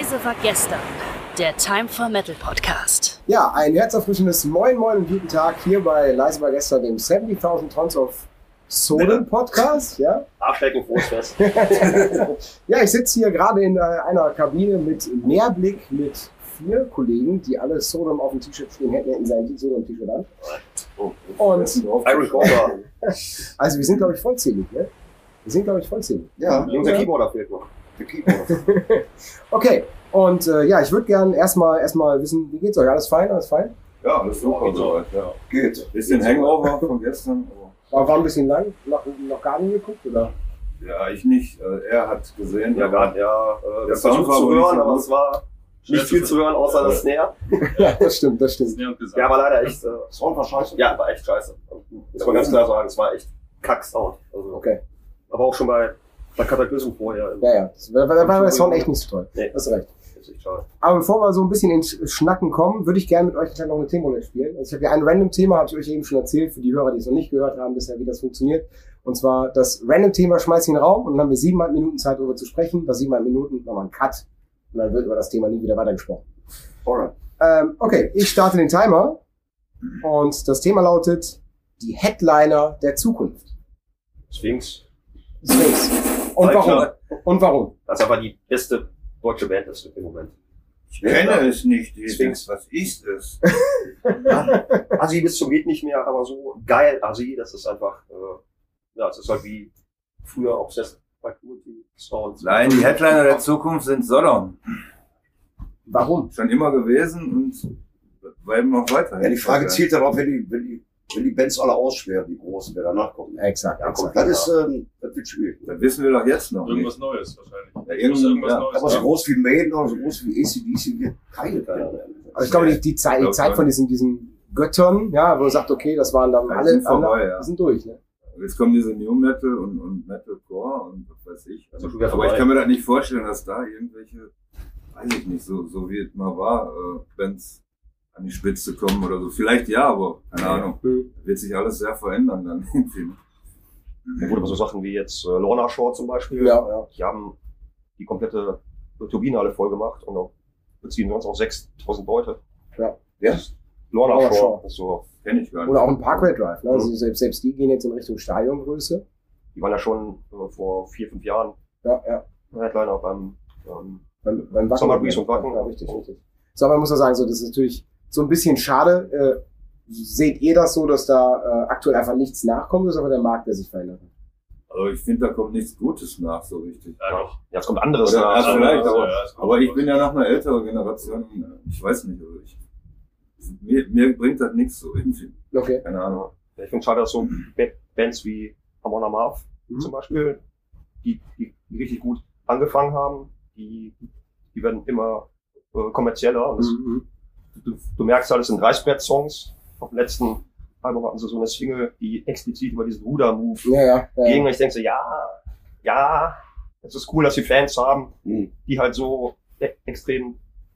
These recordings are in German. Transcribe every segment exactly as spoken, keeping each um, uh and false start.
Leise war gestern, der Time for Metal Podcast. Ja, ein herzerfrischendes Moin Moin und guten Tag hier bei Leise war gestern, dem siebzigtausend Tons of Soden Podcast. Ja, Arschlecken, frohes Fest. Ja, ich sitze hier gerade in einer Kabine mit Mehrblick mit vier Kollegen, die alle Sodom auf dem T-Shirt stehen hätten, hätten sie ein Sodom-T-Shirt an. Und Iron Cover. also wir sind, glaube ich, vollzählig, ne? Wir sind, glaube ich, vollzählig. Ja, unser Keyboarder fehlt noch. Der Keyboarder. Okay, und äh, ja, ich würde gerne erstmal erstmal wissen, wie geht's euch? Alles fein? Alles fein? Ja, alles super soweit. Ja. Geht. Bisschen Hangover von gestern. War, war ein bisschen lang, noch, noch gar nicht geguckt, oder? Ja, ich nicht. Äh, er hat gesehen. Ja, gerade, ja. Äh, Der das Sound versucht war zu wohl nicht hören, so aber gut. es war nicht viel zu hören, außer das Snare. Ja, das stimmt, das stimmt. Ja, aber leider echt. Äh, Sound war scheiße. ja, war echt scheiße. Muss man ganz klar sagen, es war echt Kack-Sound. Also, Okay. aber auch schon bei, bei Cataclysm vorher. Ja, ja. Das war, da war der Sound echt nicht so toll. Nee. Hast du recht. Das ist echt schade. Aber bevor wir so ein bisschen ins Schnacken kommen, würde ich gerne mit euch noch eine Themenrunde spielen. Also ich habe ja ein Random-Thema, habe ich euch eben schon erzählt, für die Hörer, die es noch nicht gehört haben, bisher, wie das funktioniert. Und zwar das Random-Thema schmeiß ich in den Raum und dann haben wir siebeneinhalb Minuten Zeit, darüber zu sprechen. Bei siebeneinhalb Minuten machen wir einen Cut und dann wird über das Thema nie wieder weitergesprochen. Alright. Ähm, okay, ich starte den Timer und das Thema lautet die Headliner der Zukunft. Sphinx. Sphinx. Und warum? Alter. Und warum? Das ist aber die beste deutsche Band ist im Moment. Ich kenne es nicht. Die Sphinx. Was ist es? Ja, Assi bis zum geht nicht mehr, aber so geil Assi, das ist einfach, äh, ja, es ist halt wie früher auch Sest bei Cruelty Sounds. Nein, die Headliner der Zukunft sind Sodom. Warum? Schon immer gewesen und bleiben auch weiter. Ja, die Frage zielt darauf, wenn die, wenn die, wenn die Bands alle ausschweren, die großen, wer danach kommt. Exakt, Ja, exakt. Das ist, ähm, das wird schwierig. Das wissen wir doch jetzt noch Irgendwas nicht. Neues wahrscheinlich. Ja, Muss irgend- irgendwas ja. Neues Aber so sein. groß wie Maiden oder so groß wie A C D C wird keine Band werden. Aber ich glaube, die, die Zeit, die Zeit von diesen, diesen Göttern, ja, wo man sagt, okay, das waren dann Ja, die alle, sind vorbei, alle ja. die sind durch, ne? Jetzt kommen diese New Metal und, und Metalcore und was weiß ich. Das ist schon wieder Aber ich vorbei. kann mir das nicht vorstellen, dass da irgendwelche, weiß ich nicht, so, so wie es mal war, äh, Bands an die Spitze kommen oder so. Vielleicht ja, aber keine Ahnung. Mhm. Wird sich alles sehr verändern dann irgendwie. Ja, gut, aber so Sachen wie jetzt äh, Lorna Shore zum Beispiel, Ja, ja. die haben die komplette Turbine alle voll gemacht und auch beziehen sonst auch sechstausend Leute. Ja. Ja. Lorna Lorna Shore, Shore. das ist so, Kenn ich gar nicht. Oder auch ein Parkway Drive, ne? Also Mhm. selbst, selbst die gehen jetzt in Richtung Stadiongröße. die waren ja schon äh, vor vier, fünf Jahren Ja, ja. Headliner beim, ähm, Beim, beim Wacken. Summer Breeze und Wacken. Ja, richtig, richtig. So, aber man muss ja sagen, so, das ist natürlich so ein bisschen schade. Äh, seht ihr das so, dass da äh, aktuell einfach nichts nachkommt, oder ist aber der Markt, der sich verändert hat? Also ich finde, da kommt nichts Gutes nach, so richtig. Ja, doch. ja, jetzt kommt anderes Oder, nach. ja, vielleicht, ja, aber, ja, es kommt aber ich was. bin ja noch eine ältere Generation. Ich weiß nicht, also ich, mir, mir bringt das nichts so irgendwie. Okay. Keine Ahnung. Ja, ich finde schade, dass so Ba- Bands wie Amon Amarth Mhm. zum Beispiel, die, die, die richtig gut angefangen haben, die, die werden immer äh, kommerzieller. Und das, Mhm. du, du merkst halt, es sind Reißbrett-Songs. Auf dem letzten Album hatten sie so eine Single, die explizit über diesen Ruder-Move Ja, ja. ja. ging. Und ich denke so, ja, ja, es ist cool, dass sie Fans haben, Mhm. die halt so e extrem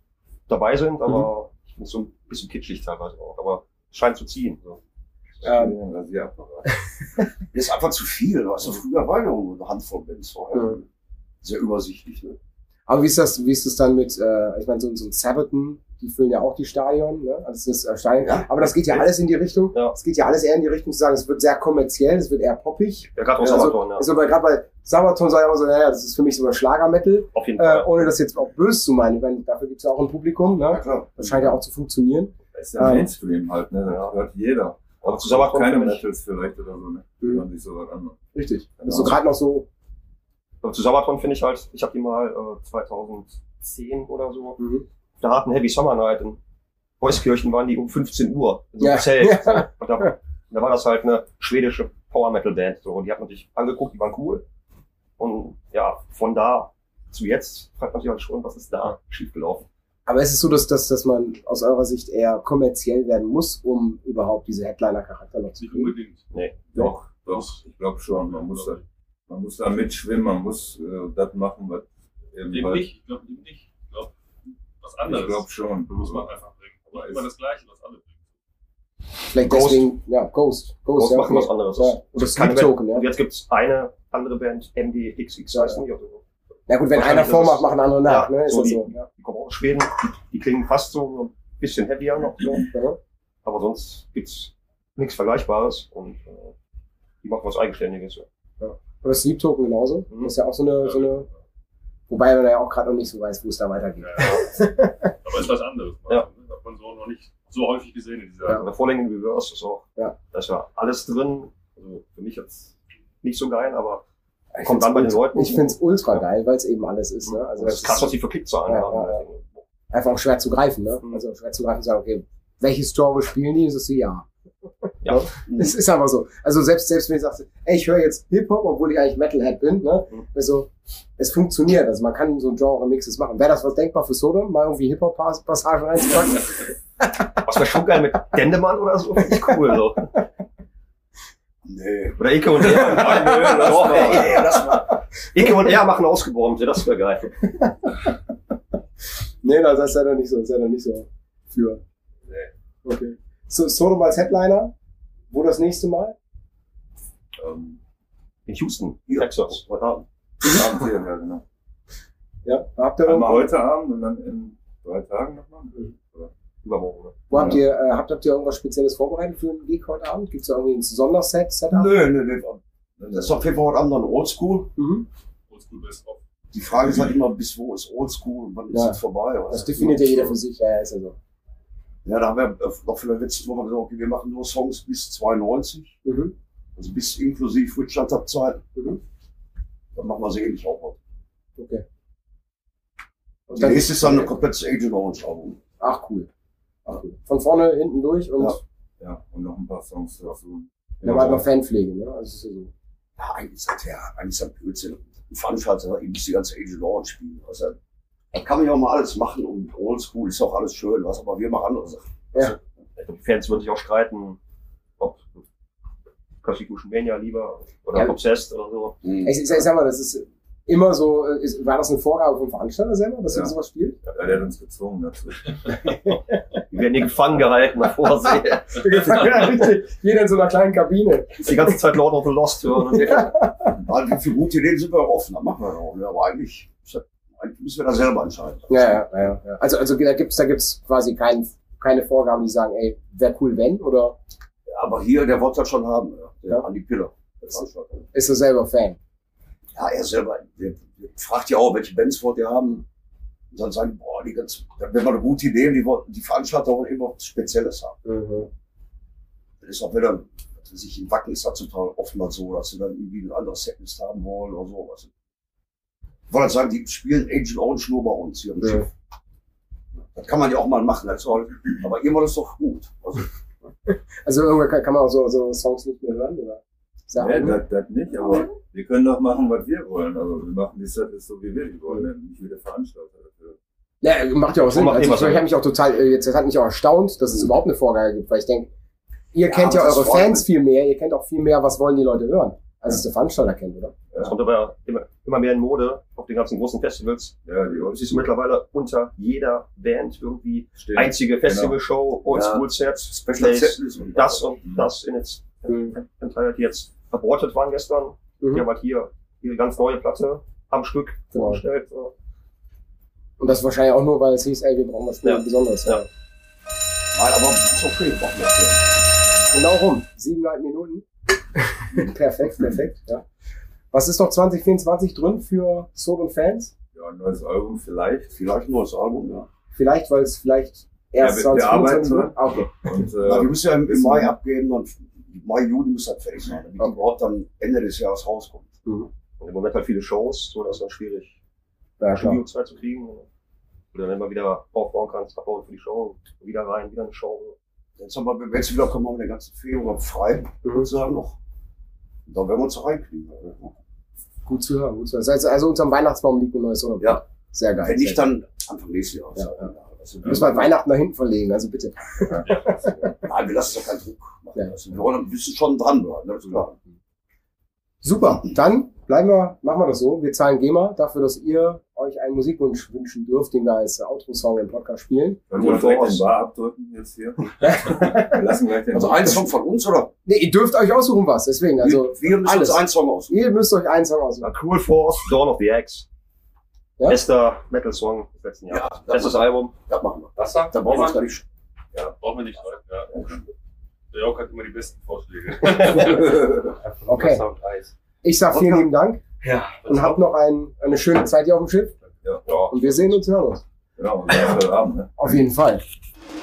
dabei sind, aber ich finde es so ein bisschen kitschig teilweise auch. Aber es scheint zu ziehen. So. Ähm, Ja, Rasierapparat. Das ist einfach zu viel. Also früher war ja nur eine Handvoll Bands. War ja Mhm. sehr übersichtlich. Ne? Aber wie ist das, wie ist das dann mit, äh, ich meine, so, so ein Sabaton, die füllen ja auch die Stadion, ne? Also das äh, Stadion. Ja. Aber das geht ja alles in die Richtung. Ja. Es geht ja alles eher in die Richtung zu sagen, es wird sehr kommerziell, es wird eher poppig. Ja, gerade aus Ja, also, Sabaton, ja. also bei, gerade bei Sabaton sage ich immer so, naja, das ist für mich so ein Schlagermetal, Auf jeden äh, Fall. ohne das jetzt auch böse zu meinen. Ich meine, dafür gibt es ja auch ein Publikum, Ja, ne? klar. Das scheint ja auch zu funktionieren. Das ist ja Ähm, Mainstream halt, ne? Das ja. hört jeder. Aber zu Sabaton keine finde ich- Metals vielleicht oder so, ne? Mhm. Wenn man sich sowas anmacht. Richtig. Das ist Genau. so gerade noch so, Aber zu Sabaton finde ich halt, ich habe die mal äh, zweitausendzehn oder so, mhm. da hatten Heavy Summer Night in Euskirchen, waren die um fünfzehn Uhr in so einem Ja. Zelt. Ja. Und da, und da war das halt eine schwedische Power Metal Band. So, und die hat man sich angeguckt, die waren cool. Und ja, von da zu jetzt fragt man sich halt schon, was ist da schiefgelaufen. Aber es ist so, dass, dass, dass man aus eurer Sicht eher kommerziell werden muss, um überhaupt diese Headliner-Charakter noch zu Nicht kriegen. unbedingt. Nee. Doch, doch, ich glaube schon. Man muss da, man muss da mitschwimmen, man muss äh, das machen, was eben Eben halt- nicht. Ich glaube eben nicht. Ich glaube, was anderes Ich glaube schon. muss man einfach bringen. Aber immer das Gleiche, was alle bringen. Vielleicht Ghost. deswegen, ja, Ghost. Ghost, Ghost ja, machen okay. was anderes. Ja. Das Oder ist keine Sleep Token, ja. Und jetzt gibt's eine andere Band, M D X X, Ja, weiß ja. nicht, ob du Na gut, wenn einer Wahrscheinlich, vormacht, das ist- machen andere nach, ja, ne? Ist so das die- so? Ja. Die kommen aus Schweden, die, die klingen fast so ein bisschen heavier noch. So. Ja. Aber sonst gibt's nichts Vergleichbares und äh, die machen was Eigenständiges. Ja. Oder Sleep Token genauso. Mhm. Das ist ja auch so eine, so eine, wobei man ja auch gerade noch nicht so weiß, wo es da weitergeht. Ja, ja. Aber ist was anderes. Ja. Hat man so noch nicht so häufig gesehen in dieser. Ja. Der Falling in Reverse ist auch, Ja. da ist ja alles drin. Also für mich jetzt nicht so geil, aber Ich kommt find's dann bei den ultra- Leuten. Ich find's ultra Ja. geil, weil es eben alles ist. Ne? Also das ist krass, was ist die für Klickzahlen Ja, haben. ja, ja. einfach auch schwer zu greifen. Ne? Mhm. Also schwer zu greifen, sagen, okay, welches Genre spielen die? Das ist so, ja. Ja. Ne? Es ist einfach so. Also selbst, selbst wenn ich sage, ey, ich höre jetzt Hip-Hop, obwohl ich eigentlich Metalhead bin, ne? Mhm. Also, es funktioniert. Also man kann so ein Genre-Mixes machen. Wäre das was denkbar für Sodom, mal irgendwie Hip-Hop-Passagen reinzupacken? Was wäre schon geil mit Dendemann oder so? Finde ich cool. So. Nee. Oder Icke und er. Doch, mal. ey, lass mal. Icke und er machen Ausgeborgt. Das wäre geil. Nee, das ist ja noch nicht so, das ist ja noch nicht so für. Nee. Okay. So, Sodom als Headliner. Wo das nächste Mal? Ähm, In Houston, Hier. Texas. Heute Abend. Abend hier, ja, genau. Ja, habt ihr Einmal irgendwo, heute Abend und dann in drei Tagen nochmal. Übermorgen. Ne? wo habt ihr, äh, habt, habt ihr irgendwas Spezielles vorbereitet für den Gig heute Abend? Gibt's da irgendwie ein Sonderset, Setup? Nö, nö, nö. Das ist auf jeden Fall heute Abend dann Oldschool. Mhm. Oldschool Best of. Die Frage ist halt immer, bis wo ist Oldschool und wann ist Ja. es vorbei? Das definiert ja jeder für sich, ja, ja, ist ja so. Ja, da haben wir äh, noch für die letzte Woche gesagt, okay, wir machen nur Songs bis zweiundneunzig. Mhm. Also bis inklusive Richard-Zeit. Mhm. Dann machen wir sie ähnlich auch heute. Okay. Und Die nächste ist dann ein komplettes Agent Orange Album. Ach, cool. Ach, cool. Von vorne, hinten durch und Ja. Ja, und noch ein paar Songs dazu. dann war noch Fanpflege, ne? Also, es ist ja so. Ja, eigentlich ist das ja, eigentlich ist das Blödsinn. Ein Veranstalter, eben die ganze Agent Orange spielen. Also, da kann man ja auch mal alles machen und Oldschool ist auch alles schön, was, aber wir machen andere Sachen. Ja. Ich glaube, die Fans würden sich auch streiten, ob Constitution Mania lieber oder Ja. Obsessed oder so. Mhm. Ich, ich, ich sag mal, das ist immer so, äh, ist, war das eine Vorgabe vom Veranstalter selber, dass Ja. ihr sowas spielt? Ja, der hat uns gezwungen dazu. Die werden hier gefangen gehalten, nach Vorsee. Ja, richtig. Jeder in so einer kleinen Kabine. Die ganze Zeit Lord of the Lost hören. Und Also für gute Ideen sind wir auch offen, das machen wir auch. Ne? Aber eigentlich, eigentlich müssen wir da selber entscheiden. Ja, ja, ja, ja. Also, also da gibt's, da gibt's quasi kein, keine Vorgaben, die sagen, ey, wäre cool, wenn, oder Aber hier, der wollte das schon haben, ja. Der Ja. an die Pille. Der Veranstalter. ist er selber Fan? Ja, er selber, der, der fragt ja auch, welche Bands wollt ihr haben? Und dann sagen, boah, die ganz, wenn man eine gute Idee, die, wollten- die Veranstalter wollen immer was Spezielles haben. Mhm. Das ist auch wieder, was weiß ich, in Wacken ist das total oftmals so, dass sie dann irgendwie ein anderes Setlist haben wollen oder so. Also, ich wollte sagen, die spielen Agent Orange nur bei uns hier im Ja. Schiff. Das kann man ja auch mal machen, das soll, aber irgendwann ist doch gut. Also, Also irgendwann kann, kann man auch so, so Songs nicht mehr hören, oder? Sagen, Nee, das, das nicht, aber wir können doch machen, was wir wollen. Also wir machen die Setlist so, wie wir die wollen, nicht wie der Veranstalter dafür. ja, macht ja auch Sinn. Macht Also immer ich, Sinn. ich habe mich auch total, äh, jetzt das hat mich auch erstaunt, dass es überhaupt eine Vorgabe gibt, weil ich denke, ihr Ja, kennt ja aber das eure freut Fans mich. viel mehr, ihr kennt auch viel mehr, was wollen die Leute hören, als es der Veranstalter kennt, oder? Das kommt aber immer, immer mehr in Mode auf den ganzen großen Festivals. Ja, die Du siehst mittlerweile unter jeder Band irgendwie stehen. einzige Festivalshow, Oldschool-Sets, Special Plays, Setlist und das und das in its Entirety jetzt abortet waren gestern. Mhm. Die haben halt hier ihre ganz neue Platte am Stück Genau. vorgestellt. So. Und das wahrscheinlich auch nur, weil es hieß, ey, wir brauchen was Spiel Ja. Besonderes. Ja. Nein, aber ist okay, machen wir das. Genau rum. Siebeneinhalb Minuten. Perfekt, perfekt, ja. Was ist noch zwanzig vierundzwanzig drin für Sodom-Fans? Ja, ein neues Album vielleicht. Vielleicht ein neues Album, ja. Vielleicht, weil es vielleicht erst Ja, wir- wir zwanzig vierundzwanzig arbeiten wird? Ah, okay. Und Na, äh, die müssen ja im, im Mai abgeben, dann Mai, Juni muss das fertig sein, damit Okay. die überhaupt dann Ende des Jahres rauskommt. Mhm. Und im Moment halt viele Shows, so dass es dann schwierig Ja, klar. Studiozeit zu kriegen. Wo du dann immer wieder aufbauen kannst, abbauen für die Show, wieder rein, wieder eine Show. Jetzt haben wir, wenn wir jetzt wieder kommen, haben wir den ganzen Februar frei, sozusagen noch. Und dann werden wir uns da reinkriegen. Gut zu hören, gut zu hören. Das heißt, also unterm Weihnachtsbaum liegt ein neues Sodom. Ja. Sehr geil. Wenn sehr nicht, dann Anfang nächstes Jahr. Ja, ja. Also, geil. Müssen wir Weihnachten nach hinten verlegen, also bitte. Nein, wir lassen doch keinen Druck machen. Ja. Also, wir wollen ein bisschen schon dranbleiben, das ist klar. Super, dann bleiben wir, machen wir das so. Wir zahlen GEMA dafür, dass ihr euch einen Musikwunsch wünschen dürft, den wir als Outro-Song im Podcast spielen. Wollen wir direkt den Bar abdrücken jetzt hier? Wir lassen gleich den Also ein Song von uns, oder? Nee, ihr dürft euch aussuchen was, deswegen, also wir, wir müssen alles. uns einen Song aussuchen. Ihr müsst euch einen Song aussuchen. A Cruel Force, Dawn of the Axe. Ja? Bester Metal-Song des letzten Jahres. Ja, das Bestes machen Album. Das machen wir. Was sagt Da brauchen wir uns gar nicht. Ja, brauchen wir nicht schreiben. Ja. Der Jörg hat immer die besten Vorschläge. Okay. Ich sag vielen lieben Dank Ja. und habt noch ein, eine schöne Zeit hier auf dem Schiff. Ja, Ja. Und wir sehen uns und hören uns. genau. Und das ist der Abend, ne? Auf jeden Fall.